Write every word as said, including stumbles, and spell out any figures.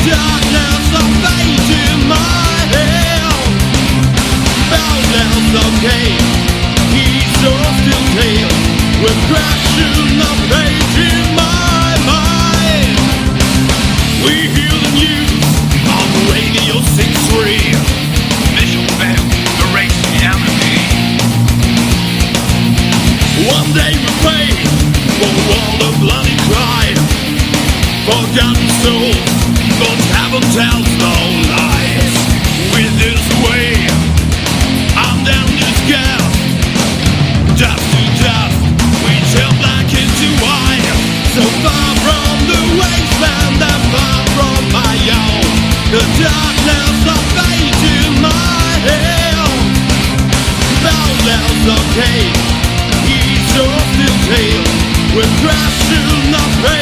darkness of fate in my hand. Bells okay, he's so still pale. We're crashing the page in my mind. We hear the news on the radio six three. Mission failed, the race reality. One day we pray for all the bloody crime. Forgotten souls, but heaven tells no lies. With this way, I'm down to scale. Dust to dust, we chill black into white. So far from the wasteland and far from my own. The darkness of fate in my hand. Bells okay, he's so still tail. We're crashing the